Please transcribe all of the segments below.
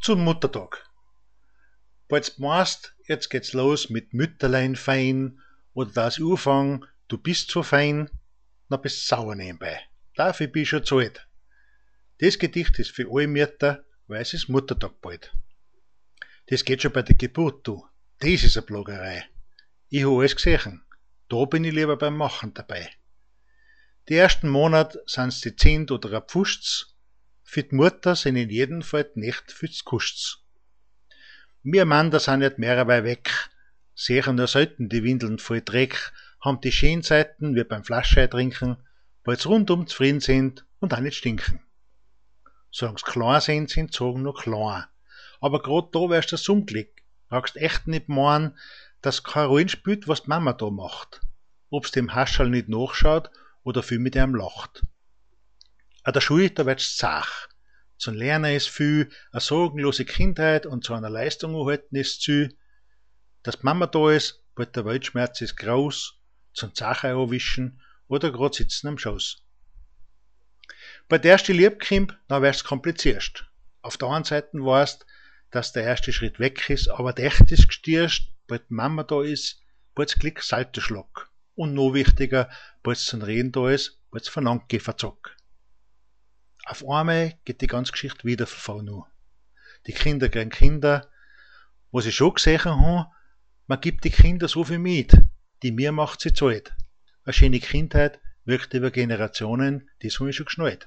Zum Muttertag. Bald meinst, jetzt geht's los mit Mütterlein fein oder das Anfang, du bist so fein, na bist sauer nebenbei. Dafür bin ich schon zu alt. Das Gedicht ist für alle Mütter, weil es ist Muttertag bald. Das geht schon bei der Geburt, du. Das ist eine Plagerei. Ich habe alles gesehen. Da bin ich lieber beim Machen dabei. Die ersten Monate sind's die 10 oder ein Pfust's. Für die Mutter sind in jedem Fall die Nächte fürs Kuscht's. Wir Männer sind nicht mehr weit weg, sehen nur selten die Windeln voll Dreck, haben die schönen Seiten wie beim Flaschei trinken, weil's rundum zufrieden sind und auch nicht stinken. Solange sie klein sind sagen nur klein. Aber grad da wärst du unglück, brauchst echt nicht meinen, dass kein Rollen spielt, was die Mama da macht. Ob's dem Hascherl nicht nachschaut oder viel mit ihm lacht. An der Schule, da wird's zach. Zum Lernen ist viel, eine sorgenlose Kindheit und zu einer Leistung erhalten ist zu. Dass die Mama da ist, bald der Weltschmerz ist groß, zum Zacher anwischen oder grad sitzen am Schoß. Bei der ersten Liebe kommt, dann wär's komplizierst. Auf der einen Seite weißt, dass der erste Schritt weg ist, aber der echt ist gestierst, bald die Mama da ist, bald's Glück Salterschlag. Und noch wichtiger, bald's zum Reden da ist, bald's Vernanke verzock. Auf einmal geht die ganze Geschichte wieder von vorn an. Die Kinder kriegen Kinder. Was ich schon gesehen habe, man gibt die Kinder so viel mit, die mir macht sie zu alt. Eine schöne Kindheit wirkt über Generationen, das habe ich schon geschnallt.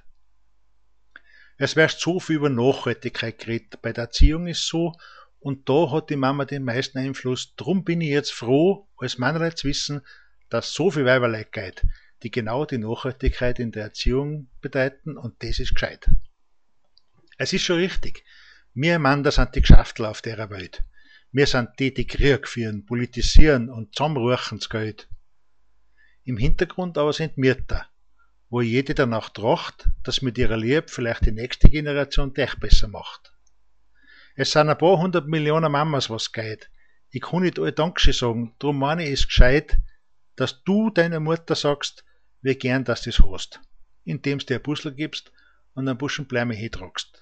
Es wird so viel über Nachhaltigkeit geredet. Bei der Erziehung ist so, und da hat die Mama den meisten Einfluss. Drum bin ich jetzt froh, als Männer zu wissen, dass so viel Weiberlei geht, die genau die Nachhaltigkeit in der Erziehung bedeuten, und das ist gescheit. Es ist schon richtig. Wir Männer sind die Geschäftler auf der Welt. Wir sind die Krieg führen, politisieren und zusammenruchen das Geld. Im Hintergrund aber sind Mütter, wo jede danach tracht, dass mit ihrer Liebe vielleicht die nächste Generation dich besser macht. Es sind ein paar 100 Millionen Mamas, was geht. Ich kann nicht alle Dankeschön sagen, darum meine ich es gescheit, dass du deiner Mutter sagst, wie gern dass du es hast, indem du dir ein Puzzle gibst und einen Buschen Blumen hintragst.